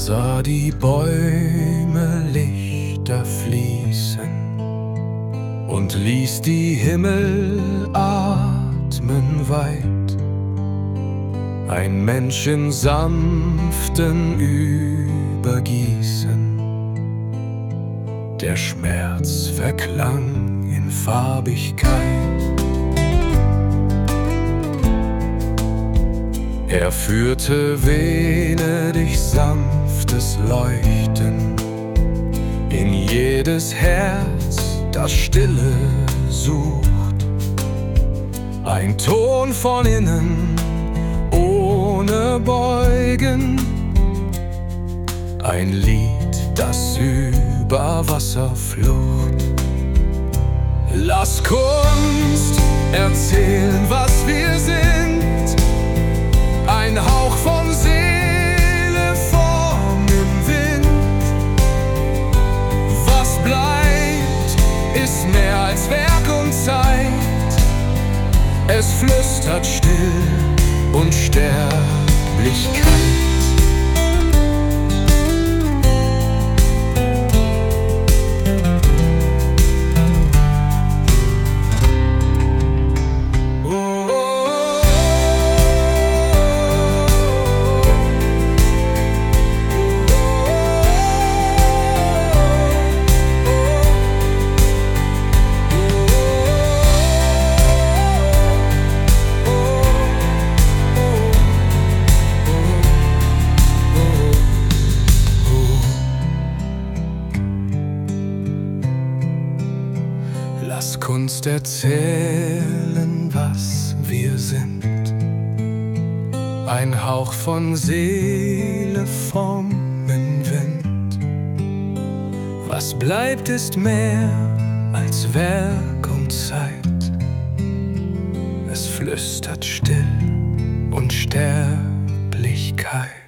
sah die Bäume Lichter fließen und ließ die Himmel atmen weit. Ein Mensch in sanften Übergießen, der Schmerz verklang in Farbigkeit. Er führte venedig sanftes Leuchten in jedes Herz, das Stille sucht. Ein Ton von innen, ohne Beugen, ein Lied, das über Wasser flucht. Lass Kunst erzählen, was wir sind, ein Hauch von Seele formt im Wind. Was bleibt, ist mehr als Werk und Zeit. Es flüstert still und Sterblichkeit. Lass Kunst erzählen, was wir sind, ein Hauch von Seele vom Wind. Was bleibt, ist mehr als Werk und Zeit. Es flüstert still und Sterblichkeit.